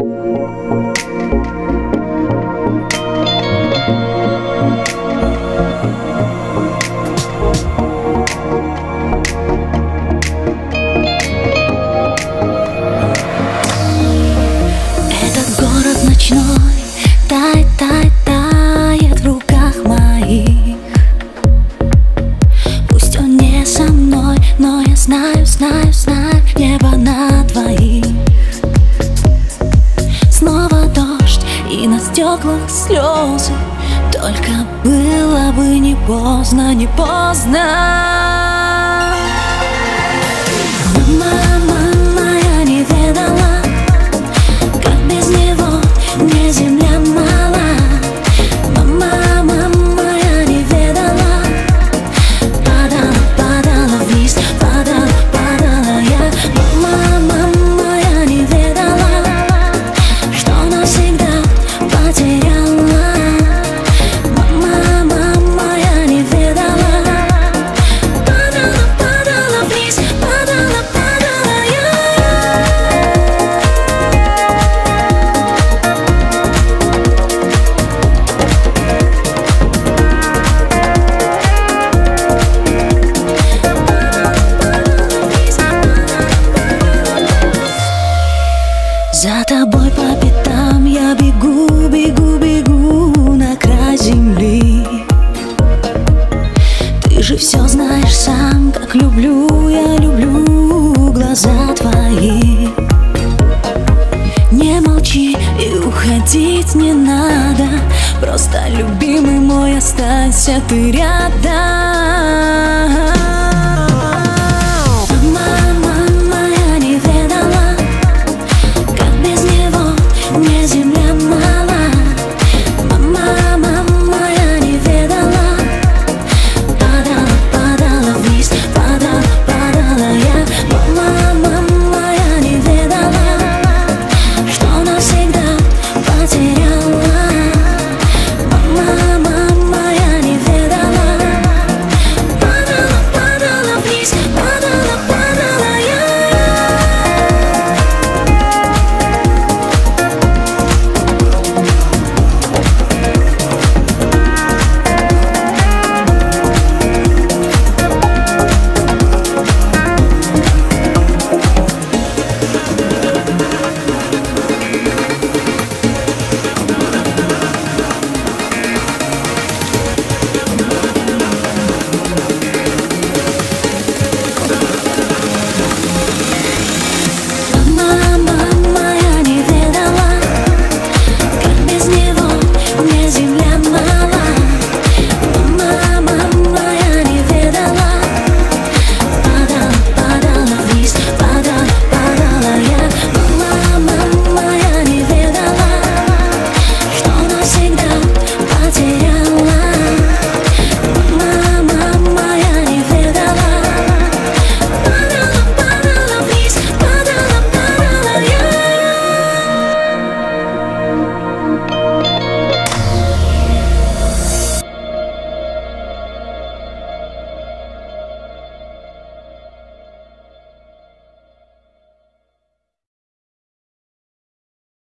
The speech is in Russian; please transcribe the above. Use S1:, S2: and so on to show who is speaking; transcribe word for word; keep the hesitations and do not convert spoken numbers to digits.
S1: Тай, тай, тает в руках моих. Пусть он не со мной, но я знаю, знаю, знаю, небо на двоих. Снова дождь и на стеклах слезы. Только было бы не поздно, не поздно. Мама, мама, я не ведала, как без него мне земля мала. Мама, мама, я не ведала, падала, падала вниз, падала, падала я. Мама, мама, я не ведала, что навсегда потеряла. Мама, мама, я не ведала, падала, падала вниз, падала, падала я. За тобой по пятам я бегу, бегу, бегу на край земли. Ты же все знаешь сам, как люблю, я люблю глаза твои. Не молчи и уходить не надо, просто, любимый мой, останься ты рядом.